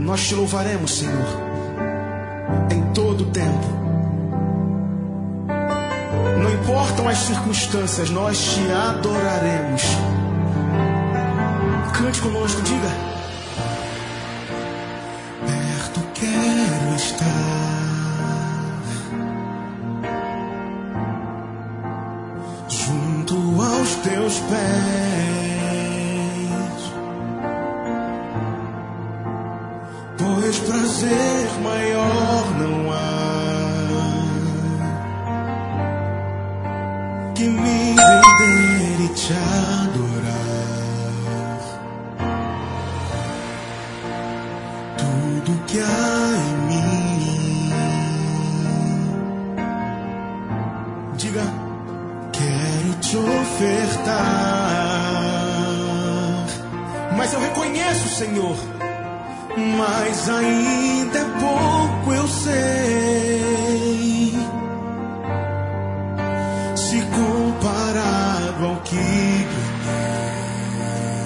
Nós te louvaremos, Senhor, em todo o tempo. Não importam as circunstâncias, nós te adoraremos. Cante conosco, diga. Perto quero estar, junto aos teus pés, pois prazer maior não há que me render e te adorar. Tudo que há em mim, Diga. quero te ofertar. Mas eu reconheço, Senhor, Mas ainda é pouco, eu sei, se comparado ao que ganhei.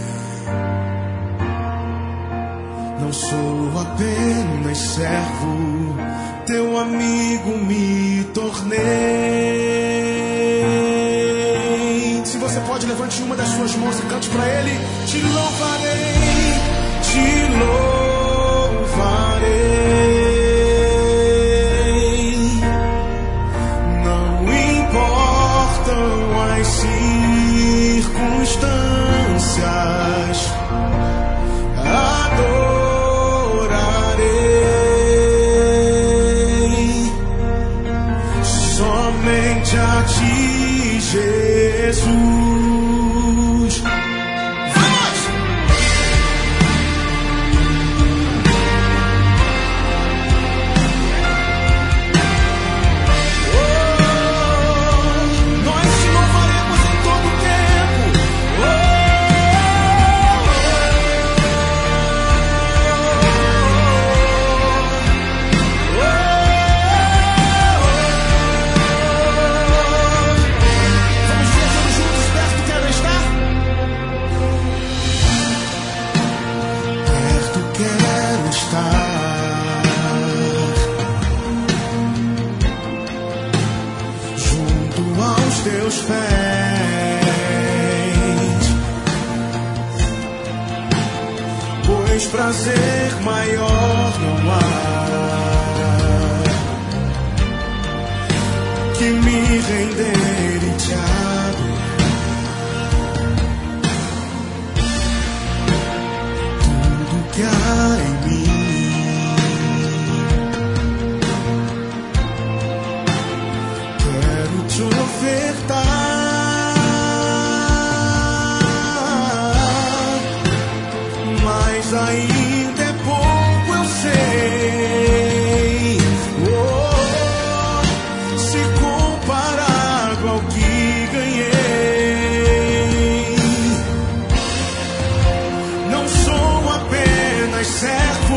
Não sou apenas servo, teu amigo me tornei. se você pode, levante uma das suas mãos e cante para Ele. Te louvarei, Te louvarei, não importam as circunstâncias, adorarei somente a ti, Jesus. Junto aos teus pés, pois prazer maior não há que me render e te adorar. Tudo que há em mim, te ofertar, mas ainda é pouco, eu sei, se comparado ao que ganhei. Não sou apenas servo,